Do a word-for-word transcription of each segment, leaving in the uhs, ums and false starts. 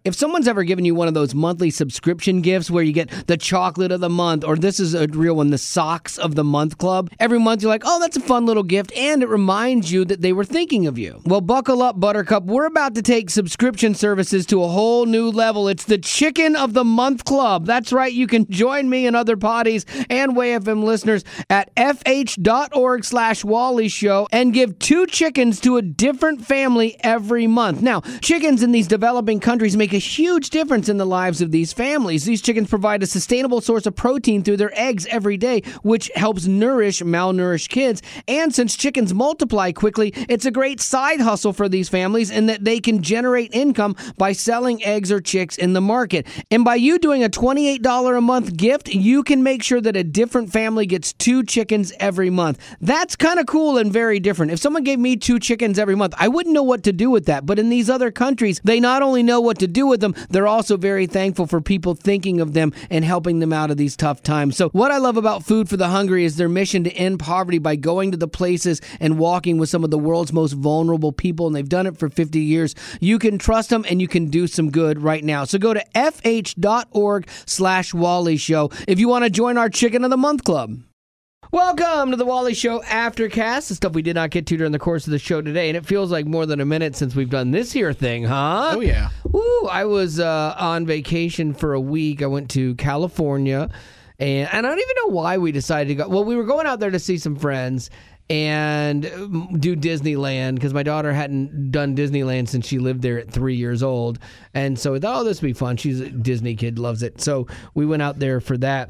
If someone's ever given you one of those monthly subscription gifts where you get the chocolate of the month, or this is a real one, the socks of the month club, every month you're like, oh, that's a fun little gift, and it reminds you that they were thinking of you. Well, buckle up, Buttercup. We're about to take subscription services to a whole new level. It's the Chicken of the Month Club. That's right. You can join me and other potties and W A F M listeners at fh.org slash Wally Show and give two chickens to a different family every month. Now, chickens in these developing countries make a huge difference in the lives of these families. These chickens provide a sustainable source of protein through their eggs every day, which helps nourish malnourished kids. And since chickens multiply quickly, it's a great side hustle for these families in that they can generate income by selling eggs or chicks in the market. And by you doing a twenty-eight dollars a month gift, you can make sure that a different family gets two chickens every month. That's kind of cool and very different. If someone gave me two chickens every month, I wouldn't know what to do with that. But in these other countries, they not only know what to do with them, they're also very thankful for people thinking of them and helping them out of these tough times. So what I love about Food for the Hungry is their mission to end poverty by going to the places and walking with some of the world's most vulnerable people, and they've done it for fifty years. You can trust them, and you can do some good right now. So go to fh.org slash Wally Show if you want to join our Chicken of the Month Club. Welcome to the Wally Show Aftercast, the stuff we did not get to during the course of the show today, and it feels like more than a minute since we've done this here thing, huh? Oh, yeah. Woo, I was uh, on vacation for a week. I went to California, and, and I don't even know why we decided to go. Well, we were going out there to see some friends and do Disneyland, because my daughter hadn't done Disneyland since she lived there at three years old, and so we thought, oh, this would be fun. She's a Disney kid, loves it. So we went out there for that.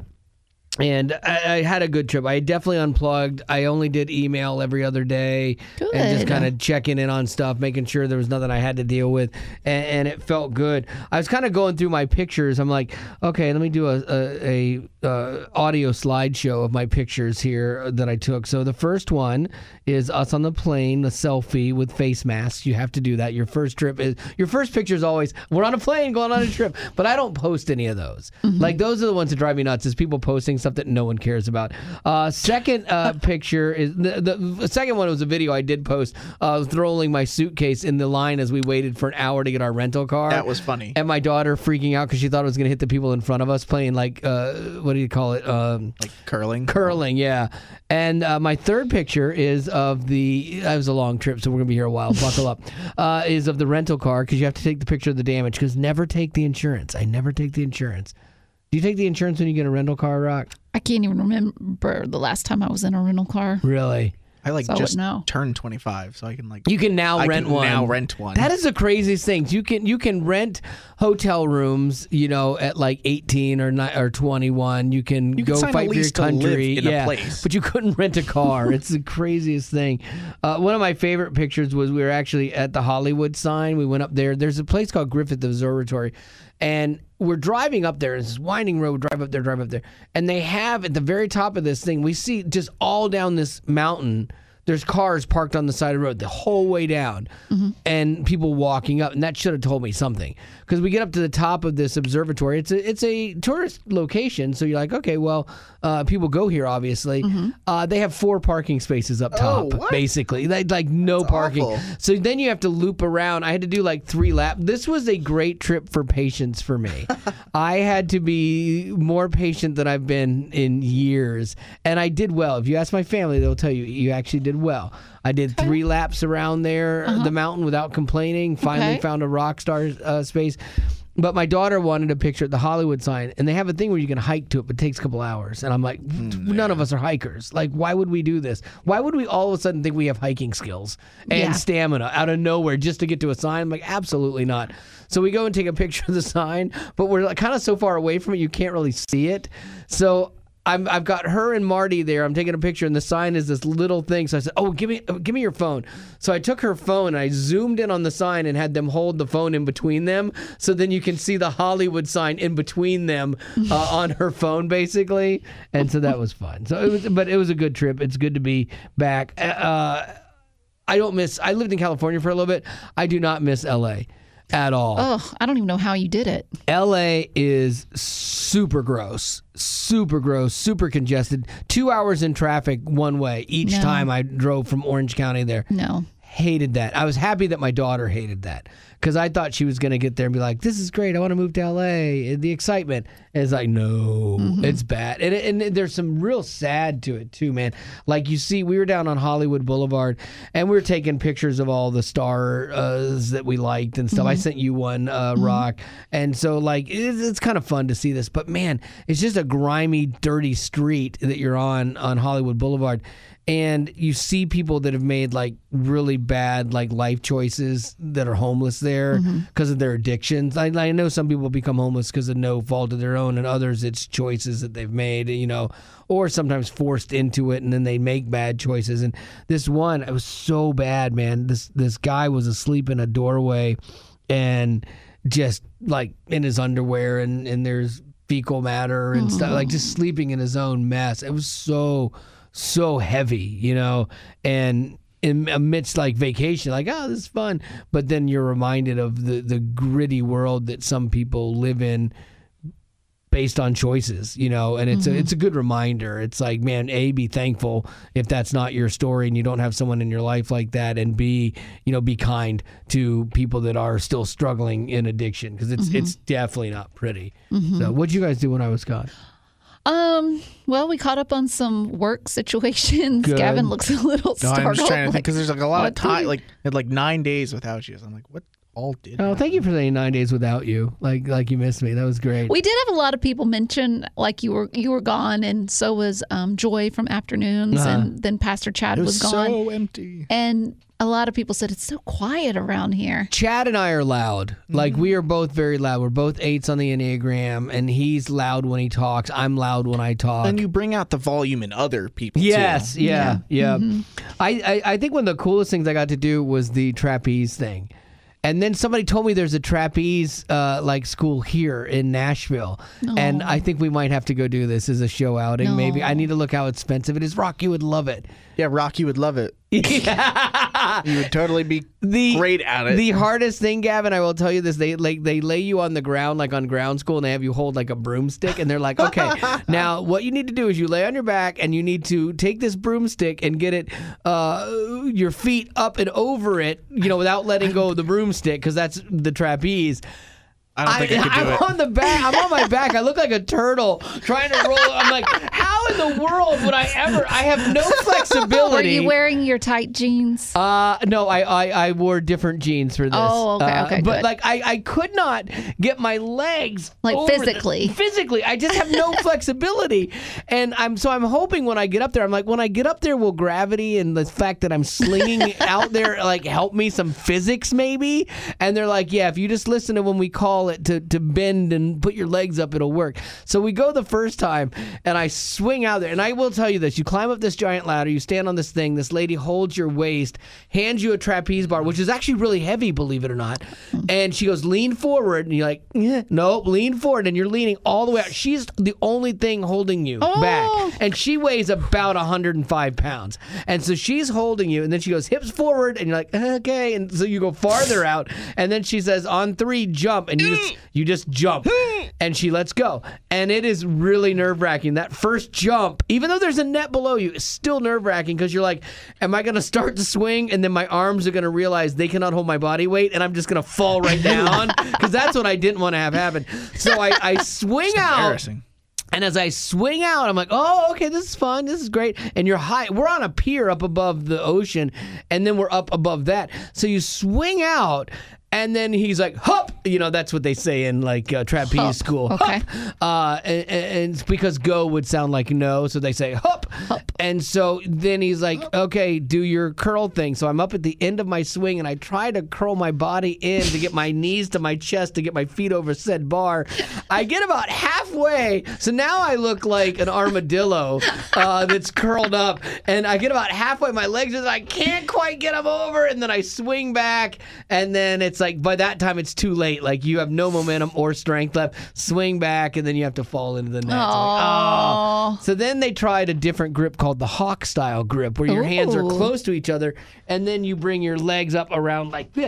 And I, I had a good trip. I definitely unplugged. I only did email every other day. Good. And just kind of checking in on stuff, making sure there was nothing I had to deal with. And, and it felt good. I was kind of going through my pictures. I'm like, okay, let me do a, a, a uh, audio slideshow of my pictures here that I took. So the first one is us on the plane, a selfie with face masks. You have to do that. Your first trip is, your first picture is always, we're on a plane going on a trip. But I don't post any of those. Mm-hmm. Like, those are the ones that drive me nuts, is people posting stuff that no one cares about. Uh, second uh, picture is the, the, the second one was a video I did post. Uh, I was rolling my suitcase in the line as we waited for an hour to get our rental car. That was funny. And my daughter freaking out because she thought it was going to hit the people in front of us playing, like, uh, what do you call it? Um, like curling? Curling, yeah. And uh, my third picture is of the, that was a long trip, so we're going to be here a while, buckle up, uh, is of the rental car, because you have to take the picture of the damage, because never take the insurance. I never take the insurance. Do you take the insurance when you get a rental car, Rock? I can't even remember the last time I was in a rental car. Really? I like So I just would know. turned twenty-five, so I can like. You can now I rent can one. now rent one. That is the craziest thing. You can you can rent hotel rooms, you know, at like eighteen or ni- or twenty-one. You can You can go sign a fight for your lease to live country, in a yeah. place. But you couldn't rent a car. It's the craziest thing. Uh, one of my favorite pictures was we were actually at the Hollywood sign. We went up there. There's a place called Griffith Observatory, and we're driving up there. It's this winding road. Drive up there, drive up there, and they have at the very top of this thing. We see just all down this mountain. There's cars parked on the side of the road the whole way down, mm-hmm. and people walking up. And that should have told me something, because we get up to the top of this observatory. It's a it's a tourist location, so you're like, okay, well, uh, people go here, obviously. Mm-hmm. Uh, they have four parking spaces up top, oh, what? basically, like, like no That's parking. awful. So then you have to loop around. I had to do like three laps. This was a great trip for patience for me. I had to be more patient than I've been in years, and I did well. If you ask my family, they'll tell you you actually did well. I did three laps around there, uh-huh. the mountain, without complaining. Finally Okay. found a rock star uh, space. But my daughter wanted a picture at the Hollywood sign, and they have a thing where you can hike to it, but it takes a couple hours. And I'm like, Mm, none yeah. of us are hikers. Like, why would we do this? Why would we all of a sudden think we have hiking skills and Yeah. stamina out of nowhere just to get to a sign? I'm like, absolutely not. So we go and take a picture of the sign, but we're like kind of so far away from it, you can't really see it. So I'm, I've got her and Marty there. I'm taking a picture, and the sign is this little thing. So I said, "Oh, give me, give me your phone." So I took her phone, and I zoomed in on the sign and had them hold the phone in between them, so then you can see the Hollywood sign in between them uh, on her phone, basically. And so that was fun. So it was, but it was a good trip. It's good to be back. Uh, I don't miss. I lived in California for a little bit. I do not miss L A at all. Oh, I don't even know how you did it. L A is super gross, super gross, super congested. Two hours in traffic one way each No. time I drove from Orange County there. No. Hated that. I was happy that my daughter hated that, because I thought she was going to get there and be like, this is great. I want to move to L A. And the excitement. And it's like, no, mm-hmm. it's bad. And, it, and there's some real sad to it too, man. Like you see, we were down on Hollywood Boulevard and we were taking pictures of all the stars that we liked and stuff. Mm-hmm. I sent you one, uh, mm-hmm. Rock. And so like, it's, it's kind of fun to see this. But man, it's just a grimy, dirty street that you're on on Hollywood Boulevard. And you see people that have made like really bad like life choices that are homeless there because mm-hmm. of their addictions. I, I know some people become homeless because of no fault of their own, and others it's choices that they've made, you know, or sometimes forced into it, and then they make bad choices. And this one, it was so bad, man. This this guy was asleep in a doorway, and just like in his underwear, and and there's fecal matter and mm-hmm. stuff, like just sleeping in his own mess. It was so. so heavy, you know, and in amidst like vacation, like, oh, this is fun. But then you're reminded of the, the gritty world that some people live in based on choices, you know, and it's mm-hmm. a, it's a good reminder. It's like, man, A, be thankful if that's not your story and you don't have someone in your life like that, and B, you know, be kind to people that are still struggling in addiction, because it's, mm-hmm. it's definitely not pretty. Mm-hmm. So what'd you guys do when I was gone? Um. Well, we caught up on some work situations. Good. Gavin looks a little No, startled. I'm just trying to think because like, there's like a lot of what time, did- like had like nine days without you. So I'm like, what all did? Oh, happen? thank you for saying nine days without you. Like like you missed me. That was great. We did have a lot of people mention like you were you were gone, and so was um, Joy from Afternoons, Uh-huh. and then Pastor Chad It was, was gone. so empty. And a lot of people said it's so quiet around here. Chad and I are loud. Like, we are both very loud. We're both eights on the Enneagram, and he's loud when he talks. I'm loud when I talk. And you bring out the volume in other people, Yes, too. yeah, yeah. Mm-hmm. I, I, I think one of the coolest things I got to do was the trapeze thing. And then somebody told me there's a trapeze uh, like school here in Nashville. No. And I think we might have to go do this as a show outing, No. maybe. I need to look how expensive it is. Rock, you would love it. Yeah, Rocky would love it. You would totally be The, great at it. The hardest thing, Gavin, I will tell you this, they like they lay you on the ground like on ground school, and they have you hold like a broomstick, and they're like, okay, now what you need to do is you lay on your back and you need to take this broomstick and get it, uh, your feet up and over it, you know, without letting go of the broomstick, because that's the trapeze. I don't think I, I could do I'm it. on the back. I'm on my back. I look like a turtle trying to roll. I'm like, how in the world would I ever? I have no flexibility. Were you wearing your tight jeans? Uh, no, I, I, I wore different jeans for this. Oh, okay, Uh, okay, But good. like, I, I could not get my legs Like, over the- physically. physically, I just have no flexibility, and I'm so I'm hoping when I get up there, I'm like, when I get up there, will gravity and the fact that I'm slinging out there like help me some physics maybe? And they're like, yeah, if you just listen to when we call it to to bend and put your legs up, it'll work. So we go the first time, and I swing out there, and I will tell you this: you climb up this giant ladder, you stand on this thing, this lady holds your waist, hands you a trapeze bar, which is actually really heavy, believe it or not, and she goes, lean forward, and you're like, eh, nope, lean forward, and you're leaning all the way out. She's the only thing holding you Oh. back, and she weighs about one hundred five pounds, and so she's holding you, and then she goes hips forward, and you're like, okay, and so you go farther out, and then she says, on three, jump, and you just you just jump, and she lets go, and it is really nerve-wracking. That first jump, even though there's a net below you, is still nerve-wracking, because you're like, am I going to start to swing, and then my arms are going to realize they cannot hold my body weight, and I'm just going to fall right down, because that's what I didn't want to have happen. So I, I swing It's out. embarrassing. And as I swing out, I'm like, oh, okay, this is fun. This is great. And you're high. We're on a pier up above the ocean, and then we're up above that. So you swing out, and then he's like, hup. You know, that's what they say in like uh, trapeze Hup. school. Okay. Hup. Uh, and, and it's because go would sound like no, so they say hup. Hup. And so then he's like, okay, do your curl thing. So I'm up at the end of my swing, and I try to curl my body in to get my knees to my chest to get my feet over said bar. I get about halfway, so now I look like an armadillo uh, that's curled up, and I get about halfway, my legs are, I can't quite get them over, and then I swing back, and then it's like, by that time it's too late. Like, you have no momentum or strength left. Swing back, and then you have to fall into the net. So, like, Aw. oh. So then they tried a different grip called the hawk style grip, where your hands are Ooh. close to each other, and then you bring your legs up around like this.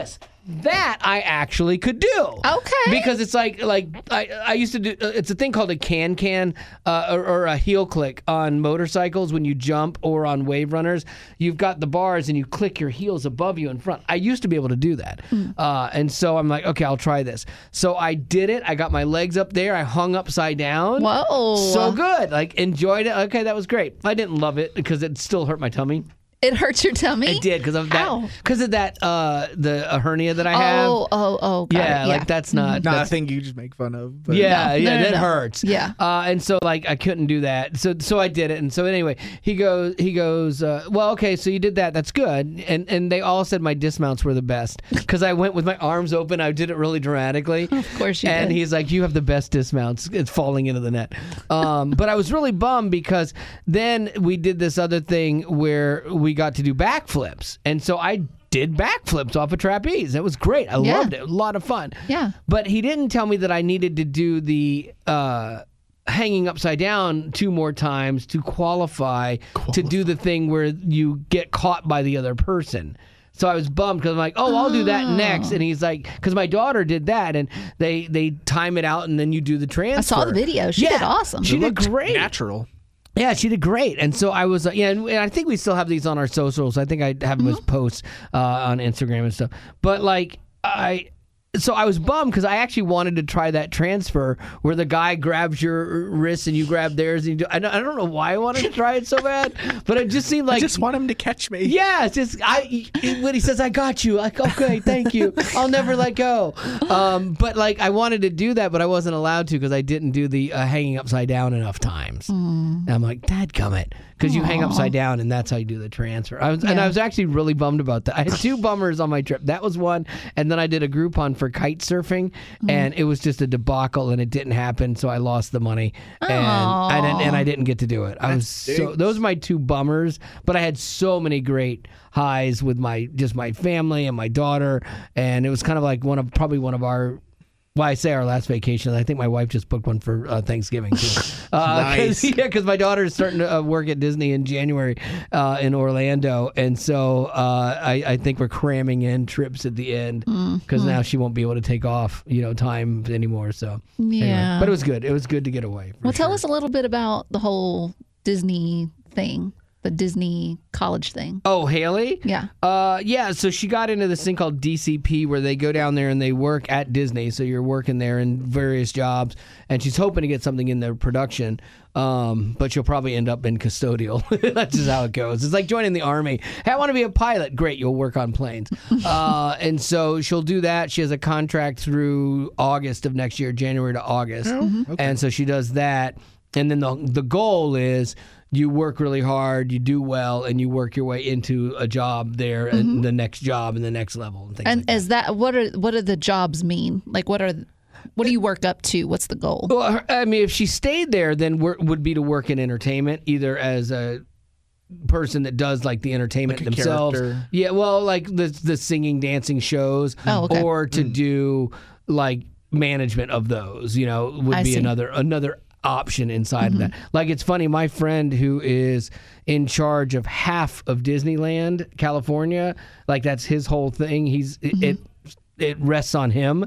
that I actually could do. Okay. Because it's like like I, I used to do. Uh, it's a thing called a can can uh, or, or a heel click on motorcycles when you jump, or on wave runners. You've got the bars and you click your heels above you in front. I used to be able to do that, mm. uh, and so I'm like, okay, I'll try this. So I did it. I got my legs up there. I hung upside down. Whoa! So good. Like enjoyed it. Okay, that was great. I didn't love it because it still hurt my tummy. It hurts your tummy? It did because of that. Because of that, uh, the uh, hernia that I have. Oh, oh, oh. Got yeah, it. like that's not. Not that's, a thing you just make fun of. But. Yeah, No, yeah, no, no, that no. hurts. Yeah. Uh, and so like I couldn't do that. So so I did it. And so anyway, he goes he goes. Uh, well, okay, so you did that. That's good. And and they all said my dismounts were the best because I went with my arms open. I did it really dramatically. Of course you and did. he's like, you have the best dismounts. It's falling into the net. Um, but I was really bummed because then we did this other thing where we got to do backflips. And so I did backflips off a trapeze. It was great. I Yeah. loved it. A lot of fun. Yeah. But he didn't tell me that I needed to do the uh, hanging upside down two more times to qualify, to do the thing where you get caught by the other person. So I was bummed because I'm like, oh, I'll do that next. And he's like, because my daughter did that, and they they time it out, and then you do the transfer. I saw the video. She Yeah, did awesome. She It did looked great. Natural. Yeah, she did great. And so I was, uh, yeah, and, and I think we still have these on our socials. I think I have them as posts uh, on Instagram and stuff. But like, I, so I was bummed because I actually wanted to try that transfer where the guy grabs your wrist and you grab theirs. And you do, I, don't, I don't know why I wanted to try it so bad, but it just seemed like. I just want him to catch me. Yeah, it's just I when he says I got you, like okay, thank you, I'll never let go. Um, but like I wanted to do that, but I wasn't allowed to because I didn't do the uh, hanging upside down enough times. Mm. And I'm like, dadgummit, because you hang upside down and that's how you do the transfer. I was Yeah. and I was actually really bummed about that. I had two bummers on my trip. That was one, and then I did a Groupon for kite surfing, mm. and it was just a debacle, and it didn't happen, so I lost the money, and I didn't, and I didn't get to do it. I was so those are my two bummers, but I had so many great highs with my just my family and my daughter, and it was kind of like one of probably one of our. Well, I say our last vacation. I think my wife just booked one for uh, Thanksgiving too. Uh, Nice. Cause, yeah, because my daughter is starting to uh, work at Disney in January uh, in Orlando, and so uh, I, I think we're cramming in trips at the end because Mm-hmm. now she won't be able to take off, you know, time anymore. So Yeah. anyway. But it was good. It was good to get away. for Well, tell sure. us a little bit about the whole Disney thing, the Disney college thing. Oh, Haley? Yeah. Uh, yeah, so she got into this thing called D C P where they go down there and they work at Disney. So you're working there in various jobs, and she's hoping to get something in their production. Um, but she'll probably end up in custodial. That's just how it goes. It's like joining the Army. Hey, I want to be a pilot. Great, you'll work on planes. uh, and so she'll do that. She has a contract through August of next year, January to August. Mm-hmm. Okay. And so she does that. And then the the goal is you work really hard, you do well, and you work your way into a job there, and the next job, and the next level, and things And like that. is that what are what do the jobs mean? Like what are what do you work up to? What's the goal? Well, her- I mean, if she stayed there, then work, would be to work in entertainment, either as a person that does like the entertainment Like a themselves. character. Yeah, well, like the the singing, dancing shows, Oh, okay. or to do like management of those. You know, would I be see. another another option inside of that. Like it's funny, my friend who is in charge of half of Disneyland, California, like that's his whole thing. He's it it, it rests on him.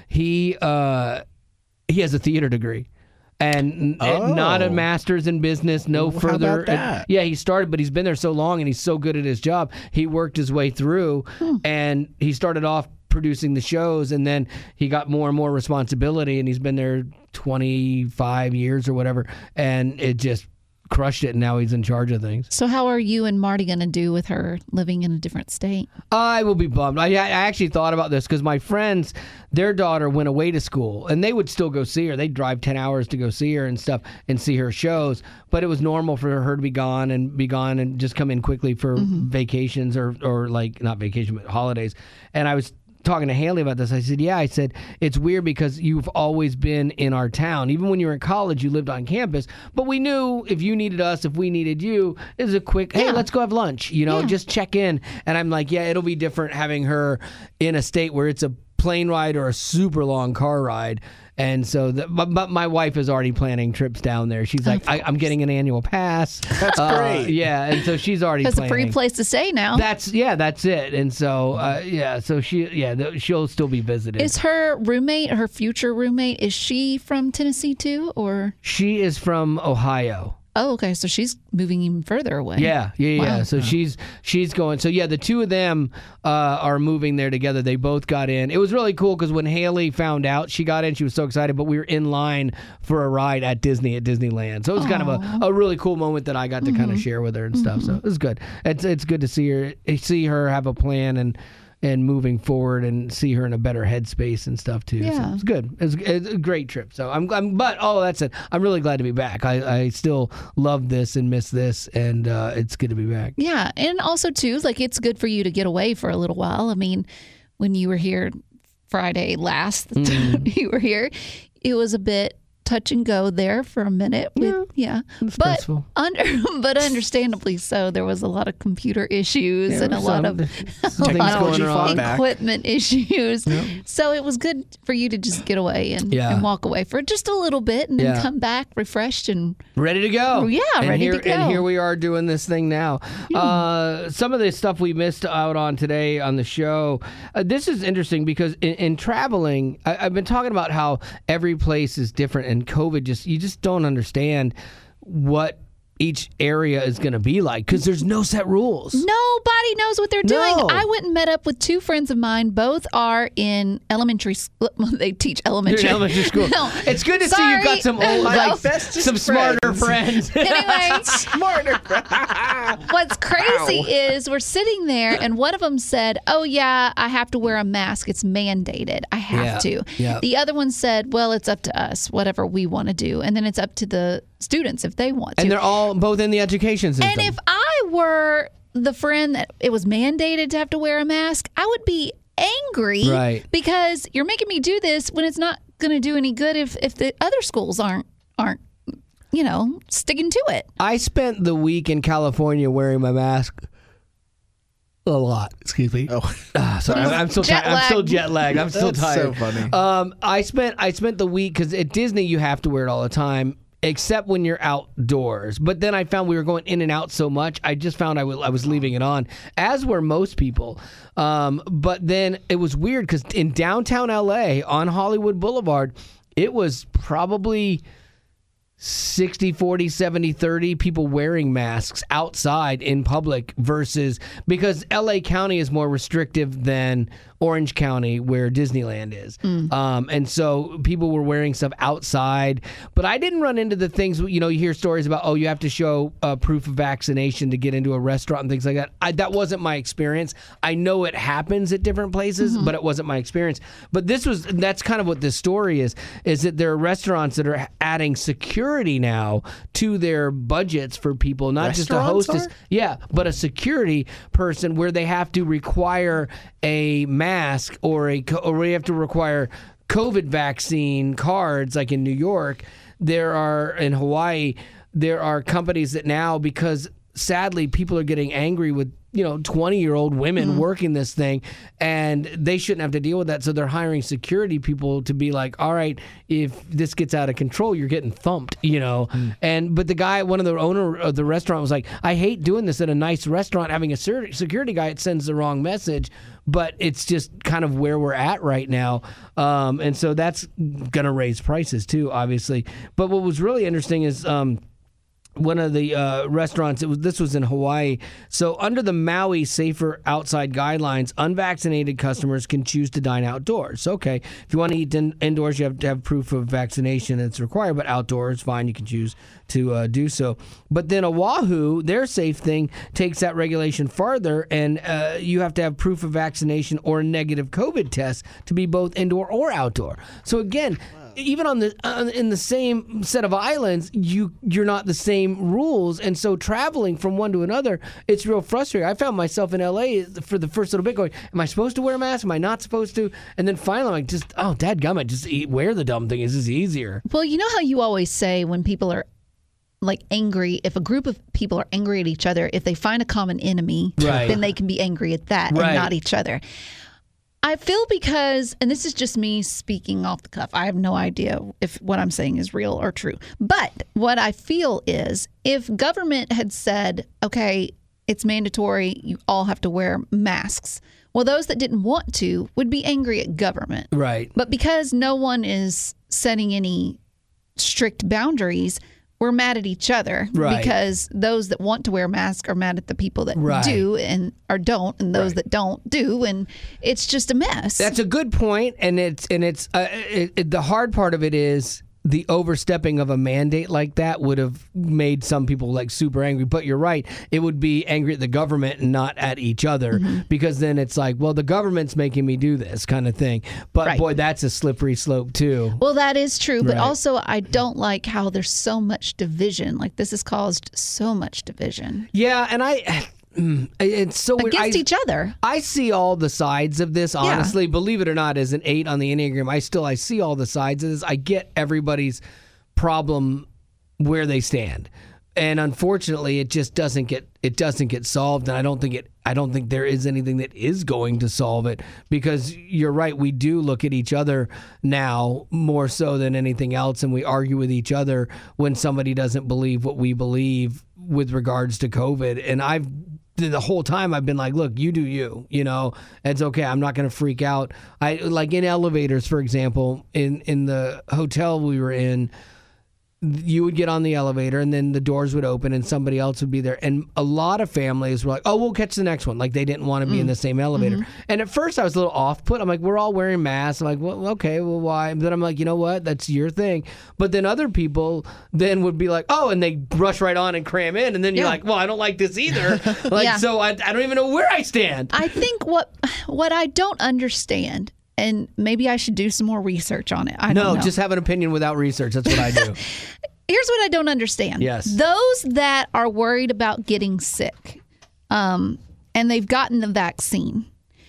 He uh he has a theater degree. And Oh. not a master's in business, no How further. about that? Yeah, he started, but he's been there so long and he's so good at his job. He worked his way through, and he started off producing the shows, and then he got more and more responsibility, and he's been there twenty-five years or whatever, and it just crushed it, and now he's in charge of things. So how are you and Marty going to do with her living in a different state? I will be bummed. I, I actually thought about this because my friends, their daughter went away to school, and they would still go see her. They'd drive ten hours to go see her and stuff and see her shows. But it was normal for her to be gone and be gone and just come in quickly for vacations or, or like, not vacation, but holidays. And I was talking to Haley about this. I said, yeah, I said, it's weird because you've always been in our town. Even when you were in college, you lived on campus. But we knew if you needed us, if we needed you, it was a quick, hey, Yeah. let's go have lunch, you know, Yeah. just check in. And I'm like, yeah, it'll be different having her in a state where it's a plane ride or a super long car ride. And so, the, but, but my wife is already planning trips down there. She's like, I, I'm getting an annual pass. That's Uh, great. Yeah, and so she's already It's a planning. free place to stay now. That's yeah, that's it. And so uh, yeah, so she yeah, th- she'll still be visited. Is her roommate, her future roommate, is she from Tennessee too, or? She is from Ohio. Oh, okay. So she's moving even further away. Yeah, yeah, yeah. Wow. So she's she's going. So yeah, the two of them uh, are moving there together. They both got in. It was really cool because when Haley found out, she got in. She was so excited. But we were in line for a ride at Disney at Disneyland. So it was kind of a, a really cool moment that I got to kind of share with her and stuff. So it was good. It's it's good to see her see her have a plan and. and moving forward and see her in a better headspace and stuff too. So Yeah. it's good. It's, it's a great trip. So I'm, I'm, but oh, that's it. I'm really glad to be back. I, I still love this and miss this, and uh, it's good to be back. Yeah, and also too, like it's good for you to get away for a little while. I mean, when you were here Friday last, the time you were here, it was a bit touch and go there for a minute. With, yeah, but stressful. under, but understandably so. There was a lot of computer issues Yeah, and a there lot was of some a lot technology of fought back. equipment issues. So it was good for you to just get away and, Yeah. and walk away for just a little bit and then Yeah. come back refreshed and Ready to go. Yeah, and ready here, to go. And here we are doing this thing now. Uh, some of the stuff we missed out on today on the show. Uh, this is interesting because in, in traveling, I, I've been talking about how every place is different, and COVID just you just don't understand what each area is going to be like because there's no set rules. nobody knows what they're doing. No. I went and met up with two friends of mine. Both are in elementary school. They teach elementary. You're in elementary school. No, It's good to see sorry. you've got some old, No. like bestest some smarter friends. friends. Anyway, Smarter. what's crazy is we're sitting there and one of them said, oh, yeah, I have to wear a mask. It's mandated. I have Yeah, to. yeah. The other one said, well, it's up to us, whatever we want to do. And then it's up to the students if they want to. And they're all both in the education system. And if I were the friend that it was mandated to have to wear a mask, I would be angry. Right. Because you're making me do this when it's not going to do any good if, if the other schools aren't aren't you know sticking to it. I spent the week in California wearing my mask a lot. Excuse me. Oh, Ah, sorry, I'm, I'm still Jet tired. I'm still lag. jet lagged. I'm still That's tired. so funny. Um, I spent I spent the week because at Disney you have to wear it all the time, except when you're outdoors. But then I found we were going in and out so much, I just found I wa- I was leaving it on, as were most people. Um, but then it was weird because in downtown L A on Hollywood Boulevard, it was probably sixty, forty, seventy, thirty people wearing masks outside in public versus because L A County is more restrictive than Orange County where Disneyland is. Um, and so people were wearing stuff outside, but I didn't run into the things, you know, you hear stories about, oh, you have to show uh, proof of vaccination to get into a restaurant and things like that. I, that wasn't my experience. I know it happens at different places, but it wasn't my experience. But this was, that's kind of what this story is, is that there are restaurants that are adding security now to their budgets for people, not just a Restaurants hostess. are? Yeah, but a security person where they have to require a mask or a co- or we have to require COVID vaccine cards, like in New York. There are in Hawaii. There are companies that now, because sadly people are getting angry with, you know, twenty-year-old women working this thing, and they shouldn't have to deal with that. So they're hiring security people to be like, all right, if this gets out of control, you're getting thumped, you know. And but the guy, one of the owner of the restaurant, was like, I hate doing this at a nice restaurant, having a ser- security guy. It sends the wrong message. But it's just kind of where we're at right now. Um, and so that's going to raise prices too, obviously. But what was really interesting is um, one of the uh, restaurants, it was this was in Hawaii. So under the Maui Safer Outside Guidelines, unvaccinated customers can choose to dine outdoors. Okay, if you want to eat in, indoors, you have to have proof of vaccination that's required, but outdoors, fine, you can choose to uh, do so. But then Oahu, their safe thing, takes that regulation farther, and uh, you have to have proof of vaccination or a negative COVID test to be both indoor or outdoor. So again, even on the uh, in the same set of islands, you you're not the same rules, and so traveling from one to another, it's real frustrating. I found myself in L A for the first little bit going, am I supposed to wear a mask? Am I not supposed to? And then finally, I'm like, just oh, dadgummit, just eat, wear the dumb thing. This is easier. Well, you know how you always say when people are like angry, if a group of people are angry at each other, if they find a common enemy, Right. then they can be angry at that Right. and not each other. I feel because, and this is just me speaking off the cuff, I have no idea if what I'm saying is real or true. But what I feel is if government had said, okay, it's mandatory, you all have to wear masks. Well, those that didn't want to would be angry at government. Right. But because no one is setting any strict boundaries, we're mad at each other. Right. Because those that want to wear masks are mad at the people that Right. do and or don't, and those Right. that don't do, and it's just a mess. That's a good point, and it's and it's uh, it, it, the hard part of it is the overstepping of a mandate like that would have made some people like super angry. But you're right, it would be angry at the government and not at each other, Mm-hmm. because then it's like, well, the government's making me do this kind of thing. But Right. boy, that's a slippery slope too. Well, that is true, but Right. also I don't like how there's so much division. Like this has caused so much division Yeah, and I. It's so weird. against I, each other. I see all the sides of this, honestly. Believe it or not, as an eight on the Enneagram, I still I see all the sides of this. I get everybody's problem where they stand. And unfortunately, it just doesn't get it doesn't get solved, and I don't think it I don't think there is anything that is going to solve it, because you're right, we do look at each other now more so than anything else, and we argue with each other when somebody doesn't believe what we believe with regards to COVID. And I've the whole time I've been like, look, you do you, you know, it's okay. I'm not going to freak out. I like in elevators, for example, in, in the hotel we were in, you would get on the elevator and then the doors would open and somebody else would be there. And a lot of families were like, oh, we'll catch the next one. Like they didn't want to be mm. in the same elevator. Mm-hmm. And at first I was a little off put. I'm like, we're all wearing masks. I'm like, well, okay, well, why? But then I'm like, you know what? That's your thing. But then other people then would be like, oh, and they rush right on and cram in. And then you're yeah. like, well, I don't like this either. Like, yeah. so I, I don't even know where I stand. I think what what I don't understand, and maybe I should do some more research on it. I no, don't know. Just have an opinion without research. That's what I do. Here's what I don't understand. Yes. Those that are worried about getting sick, um, and they've gotten the vaccine,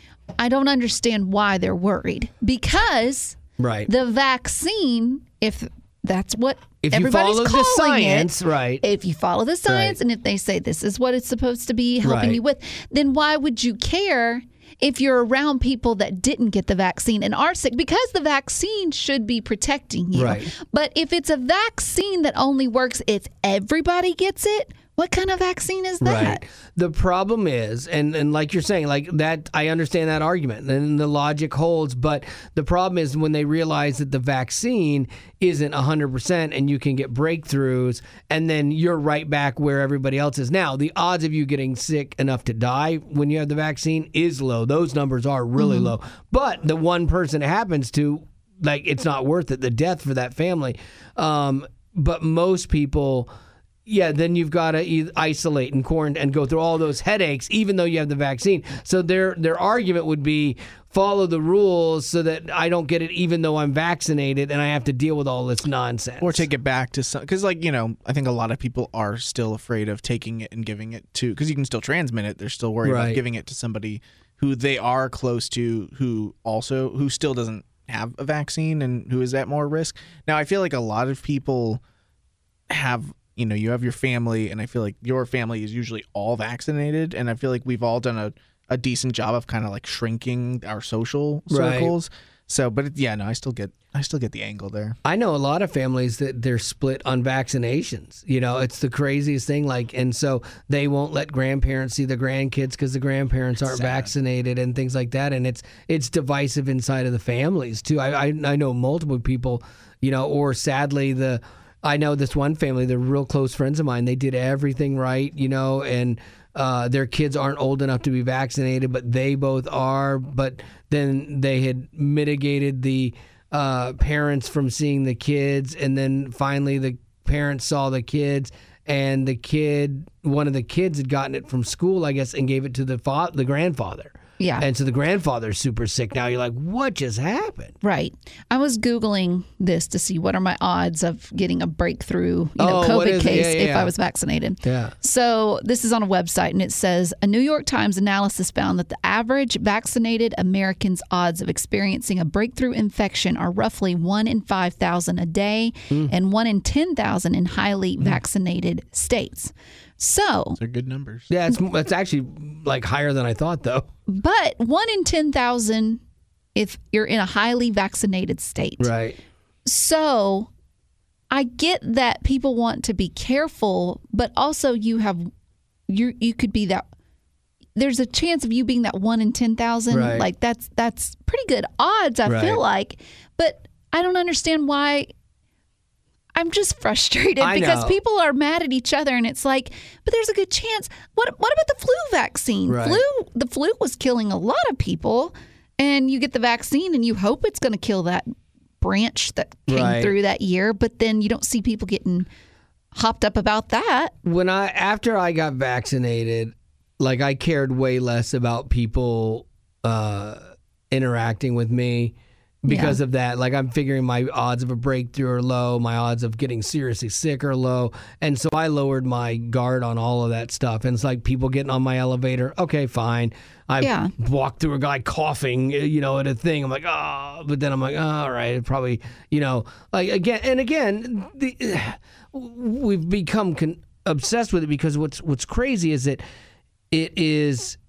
I don't understand why they're worried. Because right. the vaccine, if that's what if everybody's you follow calling the science, it, right. if you follow the science, right. and if they say this is what it's supposed to be helping right. you with, then why would you care if you're around people that didn't get the vaccine and are sick? Because the vaccine should be protecting you. Right. But if it's a vaccine that only works if everybody gets it, what kind of vaccine is that? Right. The problem is, and, and like you're saying, like that, I understand that argument and the logic holds, but the problem is when they realize that the vaccine isn't one hundred percent and you can get breakthroughs, and then you're right back where everybody else is. Now, the odds of you getting sick enough to die when you have the vaccine is low. Those numbers are really mm-hmm. low. But the one person it happens to, like, it's not worth it, the death for that family. Um, but most people... Yeah, then you've got to isolate and quarantine and go through all those headaches, even though you have the vaccine. So their their argument would be follow the rules so that I don't get it, even though I'm vaccinated, and I have to deal with all this nonsense. Or take it back to some, because like you know, I think a lot of people are still afraid of taking it and giving it to, because you can still transmit it. They're still worried right. about giving it to somebody who they are close to, who also who still doesn't have a vaccine and who is at more risk. Now, I feel like a lot of people have. You know, you have your family, and I feel like your family is usually all vaccinated, and I feel like we've all done a, a decent job of kind of like shrinking our social circles. Right. So, but it, yeah, no, I still get I still get the angle there. I know a lot of families that they're split on vaccinations. You know, it's the craziest thing. Like, and so they won't let grandparents see the grandkids because the grandparents aren't Sad. vaccinated and things like that. And it's it's divisive inside of the families too. I I, I know multiple people, you know, or sadly the. I know this one family, they're real close friends of mine. They did everything right, you know, and uh, their kids aren't old enough to be vaccinated, but they both are. But then they had mitigated the uh, parents from seeing the kids. And then finally the parents saw the kids, and the kid, one of the kids had gotten it from school, I guess, and gave it to the fa- the grandfather. Yeah. And so the grandfather's super sick now. You're like, what just happened? Right. I was Googling this to see what are my odds of getting a breakthrough, you know, oh, COVID case yeah, yeah, if yeah. I was vaccinated. Yeah. So this is on a website, and it says a New York Times analysis found that the average vaccinated American's odds of experiencing a breakthrough infection are roughly one in five thousand a day mm. and one in ten thousand in highly mm. vaccinated states. So those are good numbers. Yeah, it's it's actually like higher than I thought, though. But one in ten thousand if you're in a highly vaccinated state. Right. So I get that people want to be careful, but also you have you you could be that. There's a chance of you being that one in ten thousand. Right. Like that's that's pretty good odds. I Right. feel like, but I don't understand why. I'm just frustrated I because know. people are mad at each other, and it's like, but there's a good chance. What what about the flu vaccine? Right. Flu the flu was killing a lot of people, and you get the vaccine, and you hope it's going to kill that branch that came Right. through that year, but then you don't see people getting hopped up about that. When I after I got vaccinated, like I cared way less about people uh, interacting with me because Yeah. of that. Like I'm figuring my odds of a breakthrough are low, my odds of getting seriously sick are low, and so I lowered my guard on all of that stuff. And it's like people getting on my elevator. Okay, fine. I Yeah. walked through a guy coughing, you know, at a thing. I'm like, oh, but then I'm like, oh, all right, it probably, you know, like again and again, the, we've become con- obsessed with it because what's what's crazy is that it is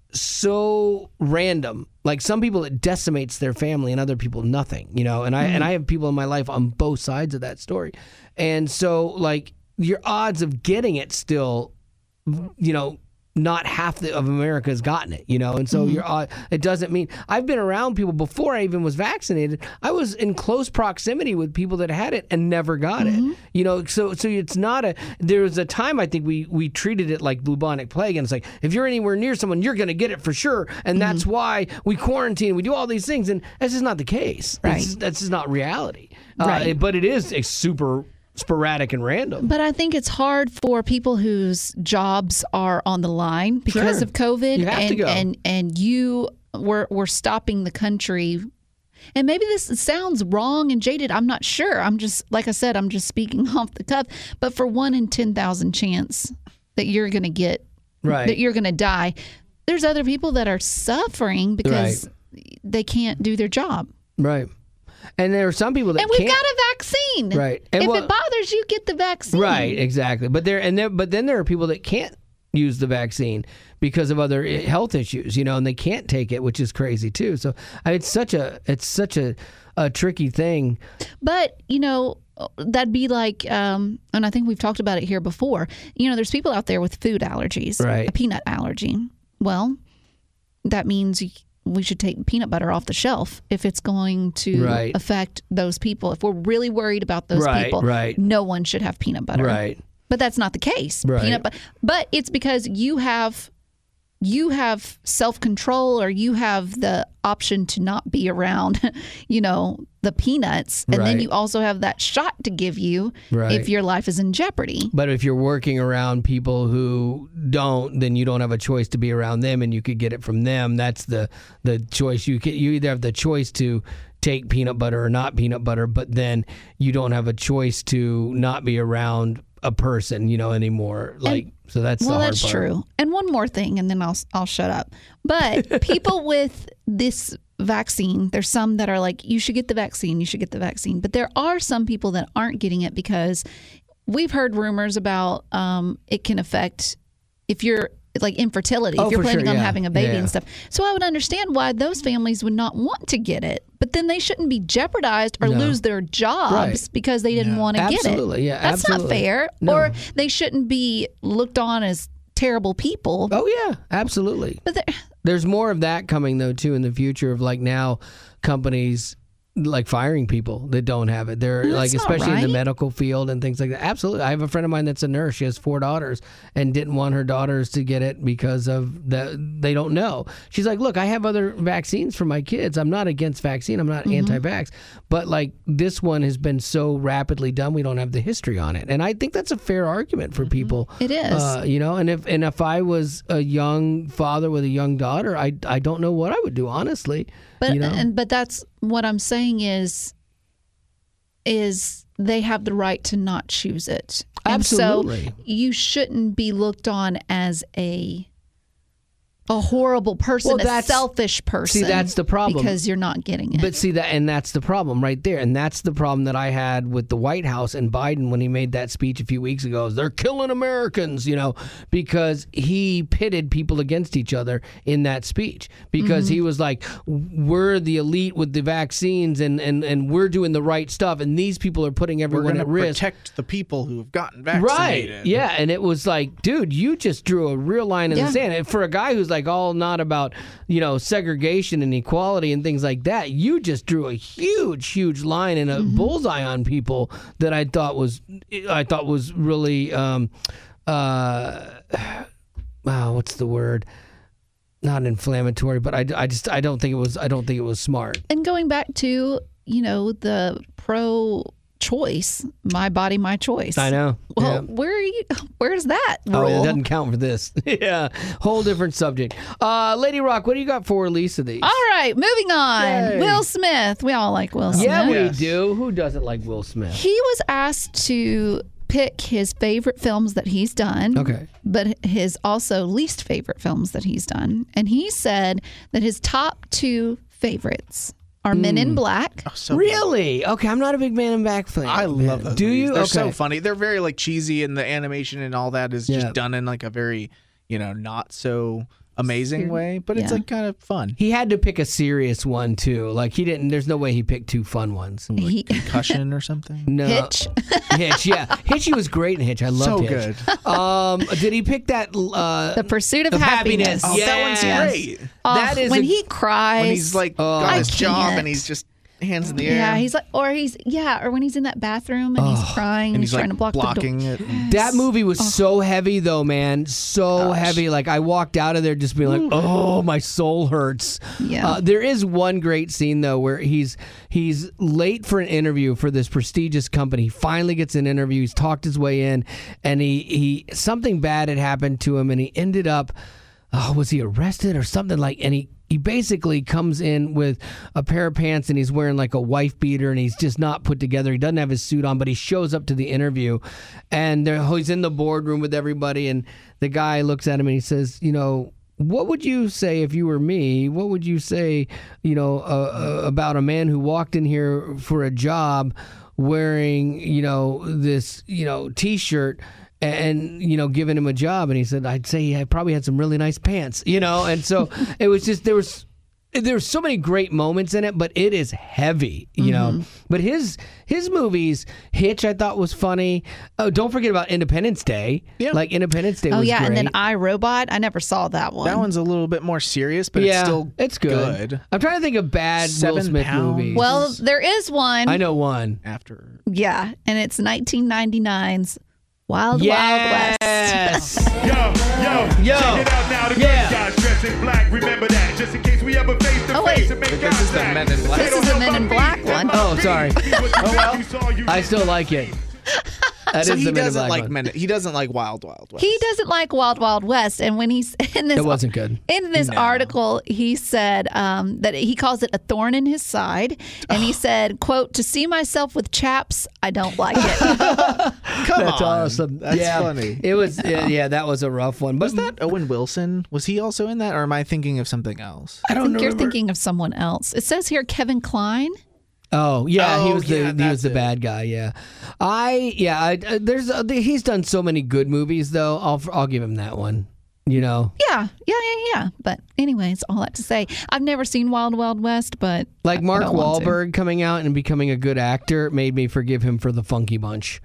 so random. Like some people, it decimates their family, and other people, nothing. You know, and I and I have people in my life on both sides of that story, and so like your odds of getting it still, you know, not half the, of America has gotten it, you know, and so you're, uh, it doesn't mean I've been around people before I even was vaccinated. I was in close proximity with people that had it and never got it, you know. So, so it's not a. There was a time I think we we treated it like bubonic plague, and it's like if you're anywhere near someone, you're going to get it for sure, and that's why we quarantine, we do all these things, and that's just not the case. Right. That's just, that's just not reality. Right. Uh, but it is a super sporadic and random. But I think it's hard for people whose jobs are on the line because Sure. of COVID, You have to and go. and and you were we're stopping the country. And maybe this sounds wrong and jaded. I'm not sure. I'm just like I said. I'm just speaking off the cuff. But for one in ten thousand chance that you're going to get Right. that you're going to die, there's other people that are suffering because they can't do their job. Right. And there are some people that And we've can't. got a vaccine. Right. And if well- it bothers you, get the vaccine. Right, exactly. But there and there, but then there are people that can't use the vaccine because of other i- health issues, you know, and they can't take it, which is crazy too. So I mean, it's such a it's such a, a tricky thing. But, you know, that'd be like, um, and I think we've talked about it here before, you know, there's people out there with food allergies, Right. a peanut allergy. Well, that means we should take peanut butter off the shelf if it's going to Right. affect those people. If we're really worried about those Right, people, right. no one should have peanut butter. Right. But that's not the case. Right. Peanut butter, but it's because you have you have self-control, or you have the option to not be around, you know, the peanuts, and then Right. you also have that shot to give you Right. if your life is in jeopardy. But if you're working around people who don't, then you don't have a choice to be around them, and you could get it from them. That's the the choice. You can, you either have the choice to take peanut butter or not peanut butter, but then you don't have a choice to not be around a person, you know, anymore. Like, so that's the Well, hard that's part. true. And one more thing, and then I'll I'll shut up. But people with this vaccine, there's some that are like, you should get the vaccine, you should get the vaccine. But there are some people that aren't getting it because we've heard rumors about um, it can affect if you're like infertility, Oh, if you're for planning sure, on yeah. having a baby Yeah. and stuff. So I would understand why those families would not want to get it. But then they shouldn't be jeopardized or No. lose their jobs Right. because they didn't want to get it. Absolutely, yeah, That's absolutely. not fair. No. Or they shouldn't be looked on as terrible people. Oh yeah, absolutely. But they're- There's more of that coming though too in the future of like now companies like firing people that don't have it. They're That's like not especially in the right. medical field and things like that. Absolutely. I have a friend of mine that's a nurse. She has four daughters and didn't want her daughters to get it because of the they don't know. She's like, "Look, I have other vaccines for my kids. I'm not against vaccine. I'm not Mm-hmm. anti-vax. But like this one has been so rapidly done, we don't have the history on it." And I think that's a fair argument for people. It is. Uh, you know, and if and if I was a young father with a young daughter, I I don't know what I would do, honestly. But you know? and but that's what I'm saying is is they have the right to not choose it. And Absolutely. so you shouldn't be looked on as a a horrible person, Well, a that's- selfish person. see, that's the problem. Because you're not getting it. But see that, and that's the problem right there, and that's the problem that I had with the White House and Biden when he made that speech a few weeks ago. Is they're killing Americans, you know, because he pitted people against each other in that speech. Because Mm-hmm. he was like, "We're the elite with the vaccines, and and and we're doing the right stuff, and these people are putting We're everyone going to at risk." protect the people who have gotten Right. vaccinated. Yeah. And it was like, dude, you just drew a real line in Yeah. the sand. And for a guy who's like all not about, you know, segregation and equality and things like that, you just drew a huge, huge line and a Mm-hmm. bullseye on people that I thought was, I thought was really, um, uh, wow, what's the word? Not inflammatory, but I, I just, I don't think it was, I don't think it was smart. And going back to, you know, the pro choice, my body, my choice. I know. Well, Yeah. where are you, where's that Oh, rule? it doesn't count for this. Yeah, whole different subject. Uh, Lady Rock, what do you got for release of these? All right, moving on. Yay. Will Smith. We all like Will Smith. Yeah, we Yes. do. Who doesn't like Will Smith? He was asked to pick his favorite films that he's done. Okay. But his also least favorite films that he's done. And he said that his top two favorites are Men Hmm. in Black. So Really? Okay, I'm not a big Man in Black fan. I love those Do movies. you? They're okay. so funny. They're very like cheesy, and the animation and all that is just Yeah. done in like a very, you know, not so amazing way, but it's Yeah. like kind of fun. He had to pick a serious one too. Like he didn't. There's no way he picked two fun ones. He, Concussion or something. No. Hitch. Hitch. Yeah, Hitch. He was great in Hitch. I loved So Hitch. good. Um, did he pick that? Uh, The Pursuit of, Of Happiness. Happiness. Oh, that one's Yes. great. Oh, That is when a- he cries. When he's like Oh. got I his job can't. and he's just hands in the air. yeah, he's like, or he's yeah, or when he's in that bathroom and he's crying and he's trying like to block blocking the door. it. That movie was so heavy, though, man. So heavy. Like, I walked out of there just being like, oh, my soul hurts. Yeah. Uh, there is one great scene, though, where he's he's late for an interview for this prestigious company. He finally gets an interview. He's talked his way in, and he, he something bad had happened to him, and he ended up, oh, was he arrested or something like, and he He basically comes in with a pair of pants and he's wearing like a wife beater and he's just not put together. He doesn't have his suit on, but he shows up to the interview and there- he's in the boardroom with everybody. And the guy looks at him and he says, you know, what would you say if you were me? What would you say, you know, uh, uh, about a man who walked in here for a job wearing, you know, this, you know, T-shirt and, you know, giving him a job? And he said, I'd say he probably had some really nice pants, you know? And so it was just, there was, there's so many great moments in it, but it is heavy, you know. But his his movies, Hitch, I thought was funny. Oh, don't forget about Independence Day. Yeah. Like Independence Day Oh was yeah, great. and then I, Robot. I never saw that one. That one's a little bit more serious, but yeah, it's still it's good. good. I'm trying to think of bad Will Seven Smith Pounds. movies. Well, there is one. I know one. After Yeah, and it's nineteen ninety-nine's Wild Wild West. Yes. Yo, yo, Yo. check it out now. The Yeah. good guys dressed in black. Remember that, just in case we ever face to Oh, face wait. and make This is the contact. Men in Black. This is the Men in Black one. Oh, sorry. Oh, well. I still like it. That so is he the Men in doesn't Black like one. men. He doesn't like Wild Wild West. He doesn't like Wild Wild West, and when he's in this, It wasn't good. In this article, he said um, that he calls it a thorn in his side, and he said, "quote To see myself with chaps, I don't like it." Come That's on. awesome. That's yeah, funny. It was. Yeah, yeah, that was a rough one. But Was that Owen Wilson? Was he also in that, or am I thinking of something else? I I don't think you're remember. thinking of someone else. It says here Kevin Kline. Oh yeah, he Oh, was the yeah, he was that's the it. bad guy. Yeah, I yeah. I, uh, there's uh, he's done so many good movies though. I'll I'll give him that one. You know, Yeah, yeah, yeah, yeah. But anyways, all that to say, I've never seen Wild Wild West, but like I Mark don't want to. Wahlberg coming out and becoming a good actor made me forgive him for the Funky Bunch.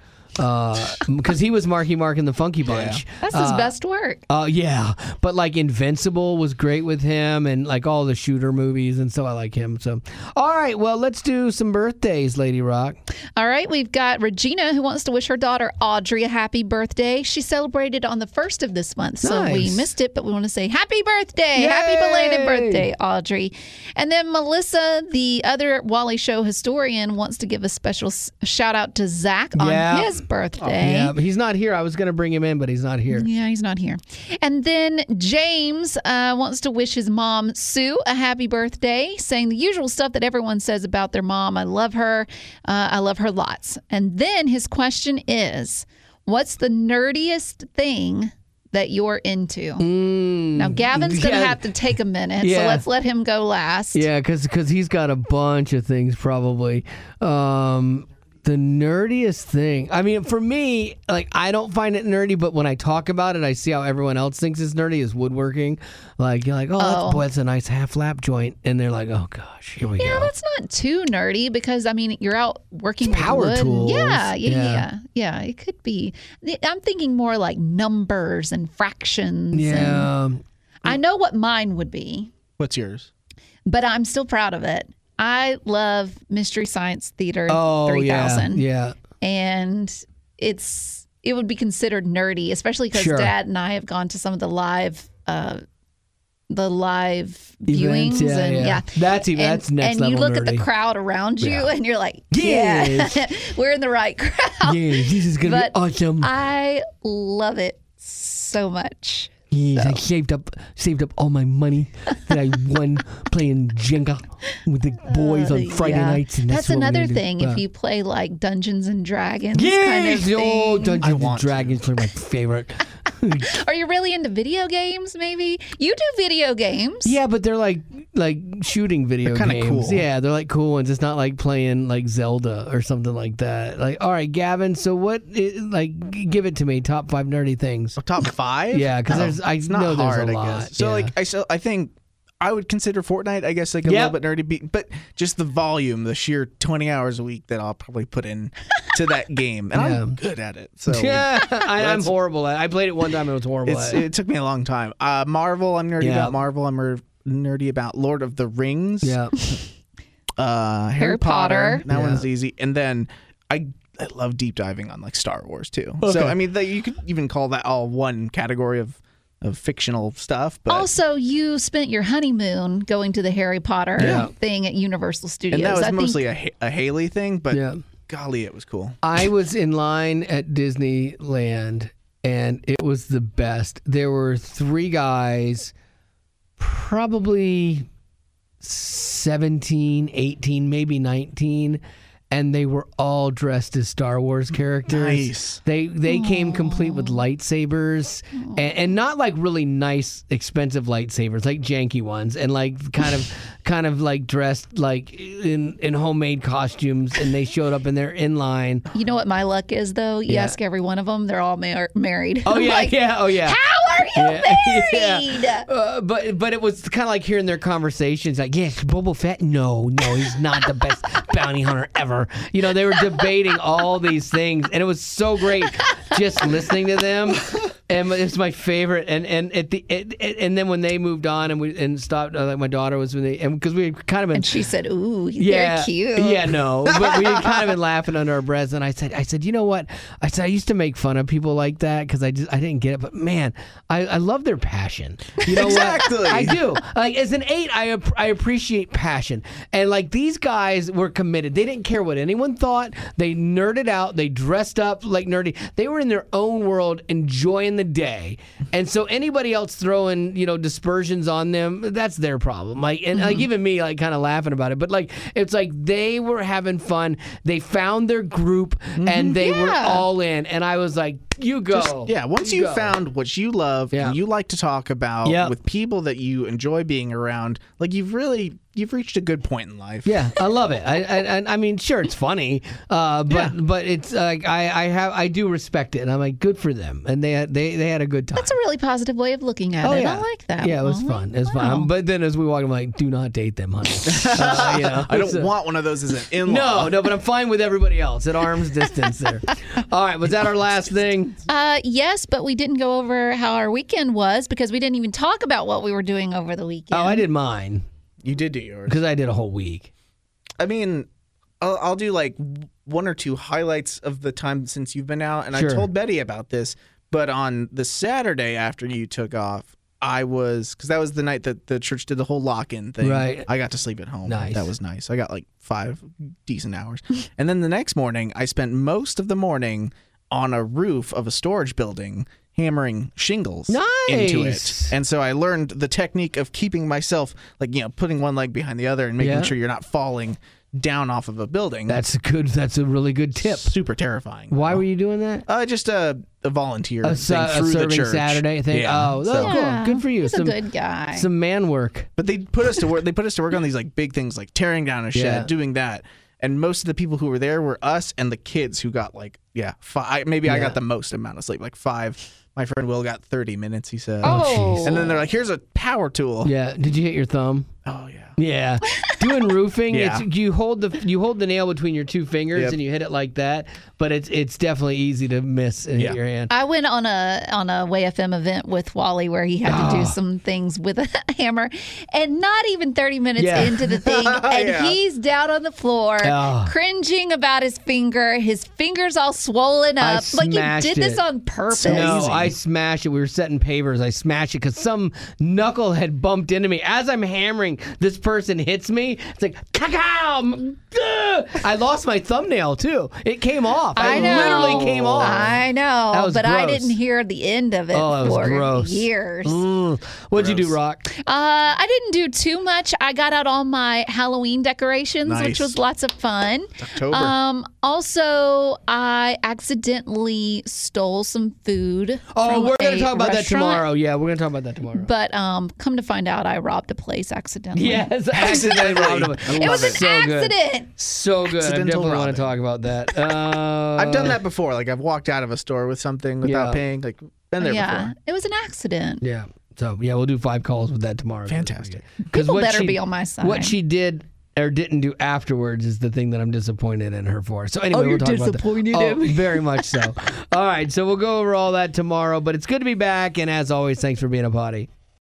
Because he was Marky Mark in the Funky Bunch. That's his best work. Uh, yeah, but like Invincible was great with him, and like all the shooter movies, and so I like him. So, all right, well, let's do some birthdays, Lady Rock. All right, we've got Regina who wants to wish her daughter Audrey a happy birthday. She celebrated on the first of this month, so we Nice. missed it, but we want to say happy birthday, Yay! happy belated birthday, Audrey. And then Melissa, the other Wally Show historian, wants to give a special s- shout out to Zach on Yeah. his birthday. Yeah, but he's not here. I was going to bring him in, but he's not here. Yeah, he's not here. And then James uh, wants to wish his mom, Sue, a happy birthday, saying the usual stuff that everyone says about their mom. I love her. Uh, I love her lots. And then his question is, what's the nerdiest thing that you're into? Mm, Now, Gavin's going to yeah. have to take a minute, Yeah. so let's let him go last. Yeah, because he's got a bunch of things probably. Um, the nerdiest thing. I mean, for me, like I don't find it nerdy, but when I talk about it, I see how everyone else thinks it's nerdy. Is woodworking. Like you're like, oh, Oh. That's, boy, that's a nice half lap joint, and they're like, oh gosh, here we Yeah, go. that's not too nerdy because I mean you're out working It's with power wood. tools. Yeah, yeah, Yeah. yeah, yeah. It could be. I'm thinking more like numbers and fractions. and- Yeah. I know what mine would be, What's yours? but I'm still proud of it. I love Mystery Science Theater Oh three yeah. thousand, Yeah. and it's it would be considered nerdy, especially because Sure. Dad and I have gone to some of the live. Uh, the live Events, viewings yeah, and yeah. yeah, That's even- and, that's next and you level look at the nerdy. crowd around you Yeah. and you're like, Yes. yeah, we're in the right crowd. Yeah, this is gonna But be awesome. I love it so much. Yes, I saved up saved up all my money that I won playing Jenga with the boys on Friday Uh, Yeah. nights. And that's, That's what we're another gonna do. thing. Yeah. If you play like Dungeons and Dragons kind Yes! of Oh, thing. Dungeons I and want to. Dragons are my favorite. Are you really into video games? Maybe you do video games. Yeah, but they're like like shooting video They're kinda games. cool. Yeah, they're like cool ones. It's not like playing like Zelda or something like that. Like, all right, Gavin. So what? i- Like, g- give it to me. Top five nerdy things. Oh, top five? Yeah, 'cause there's- I it's not know there's a hard, I lot, guess. So yeah. like I so I think I would consider Fortnite, I guess, like a Yep. little bit nerdy, be- but just the volume, the sheer twenty hours a week that I'll probably put in to that game, and Yeah. I'm good at it. So Yeah, I, I'm That's- horrible at. I played it one time. and It was horrible. it's, at it. it took me a long time. Uh, Marvel, I'm nerdy Yeah. about Marvel. I'm er- nerdy about Lord of the Rings. Yeah. Uh, Harry, Harry Potter. Potter. That Yeah. one's easy. And then I I love deep diving on like Star Wars too. Okay. So I mean, the, you could even call that all one category of of fictional stuff. But Also, you spent your honeymoon going to the Harry Potter Yeah. thing at Universal Studios. and that was I think mostly a, Ha- a Haley thing. But Yeah. golly, it was cool. I was in line at Disneyland and it was the best. There were three guys, probably seventeen, eighteen, maybe nineteen, and they were all dressed as Star Wars characters. Nice. They they came complete with lightsabers and, and not like really nice, expensive lightsabers, like janky ones, and like kind of kind of like dressed like in in homemade costumes, and they showed up and they're in line. You know what my luck is, though? You Yeah. ask every one of them, they're all mar- married. Oh I'm yeah, like, yeah, oh yeah. How are you Yeah. married? Uh, but but it was kind of like hearing their conversations. Like, yes, Boba Fett. No, no, he's not the best bounty hunter ever. You know, they were debating all these things, and it was so great just listening to them. And it's my favorite. And and at the it, it, and then when they moved on and we and stopped, uh, like my daughter was when they and because we had kind of been. And she said, "Ooh, Yeah, they're cute." yeah, no, but we had kind of been laughing under our breaths, and I said, I said, you know what? I said I used to make fun of people like that because I just I didn't get it, but man, I, I love their passion. You know Exactly. what? I do. Like as an eight, I ap- I appreciate passion, and like these guys were committed. They didn't care what anyone thought. They nerded out. They dressed up like nerdy. They were in their own world, enjoying the day. And so anybody else throwing you know dispersions on them, that's their problem. Like and like even me, like kind of laughing about it, but like it's like they were having fun. They found their group, and they were Yeah. all in. And I was like, you go. Just- yeah, once you go. found what you love Yeah. and you like to talk about Yep. with people that you enjoy being around, like you've really you've reached a good point in life. Yeah, I love it. I, I, I mean, sure, it's funny, uh, but Yeah. but it's like I, I have I do respect it, and I'm like, good for them, and they had, they they had a good time. That's a really positive way of looking at Oh it. yeah, I like that. Yeah, it was Molly. fun. It was Wow. fun. But then as we walked, I'm like, do not date them, honey. uh, you know, I don't so- want one of those as an in-law. No, no, but I'm fine with everybody else at arm's distance there. All right, was that our last thing? Uh, yes, but we didn't go over how our weekend was because we didn't even talk about what we were doing over the weekend. Oh, I did mine You did do yours. because I did a whole week. I mean, I'll, I'll do like one or two highlights of the time since you've been out, and Sure. I told Betty about this. But on the Saturday after you took off, I was because that was the night that the church did the whole lock-in thing. Right. I got to sleep at home. Nice. That was nice. I got like five decent hours, and then the next morning, I spent most of the morning on a roof of a storage building hammering shingles into Nice. it. And so I learned the technique of keeping myself like, you know, putting one leg behind the other and making Yeah. sure you're not falling down off of a building. That's a good. That's a really good tip. super terrifying. Why were you doing that? Uh, just a, a volunteer A, thing a through the serving church. Saturday thing. Yeah. Oh, So- oh, cool. Yeah, Good for you. He's some a good guy. some man work. But they put us to work. They put us to work on these like big things, like tearing down a shed, Yeah. doing that. And most of the people who were there were us and the kids who got like, yeah, five. Maybe I Yeah. got the most amount of sleep, like five. My friend Will got thirty minutes. He said. Oh. And then they're like, "Here's a power tool." Yeah. Did you hit your thumb? Oh yeah. Yeah, doing roofing. Yeah. It's you hold the you hold the nail between your two fingers Yep. and you hit it like that. But it's it's definitely easy to miss and Yeah. hit your hand. I went on a on a Way F M event with Wally where he had to Oh. do some things with a hammer, and not even thirty minutes Yeah. into the thing, and Yeah. he's down on the floor, Oh. cringing about his finger. His fingers all swollen I up. Like you smashed did this it. on purpose. No, easy. I smashed it. We were setting pavers. I smashed it because some knucklehead bumped into me. As I'm hammering, this person hits me. It's like, cacao! I lost my thumbnail, too. It came off. I I know. literally came off. I know, That was but I gross. didn't hear the end of it Oh, that was for gross. years. Mm. What'd you do, Gross. Rock? Uh, I didn't do too much. I got out all my Halloween decorations, which Nice. was lots of fun. October. Um, also, I accidentally stole some food. Oh, from we're going a to talk about that restaurant, tomorrow. Yeah, we're going to talk about that tomorrow. But um, come to find out, I robbed a place accidentally. Yes, accidentally robbed him. I It love was an it. So good. accident. So good. I Accidental definitely want robbing. to talk about that. Uh, I've done that before. Like I've walked out of a store with something without Yeah. paying. Like been there Yeah, before. it was an accident. Yeah. So, yeah, we'll do five calls with that tomorrow. Fantastic. 'Cause People what better she- be on my side. What she did or didn't do afterwards is the thing that I'm disappointed in her for. So anyway, Oh, you're we'll talk disappointed about that. in Oh, me. very much so. All right, so we'll go over all that tomorrow, but it's good to be back, and as always, thanks for being a potty.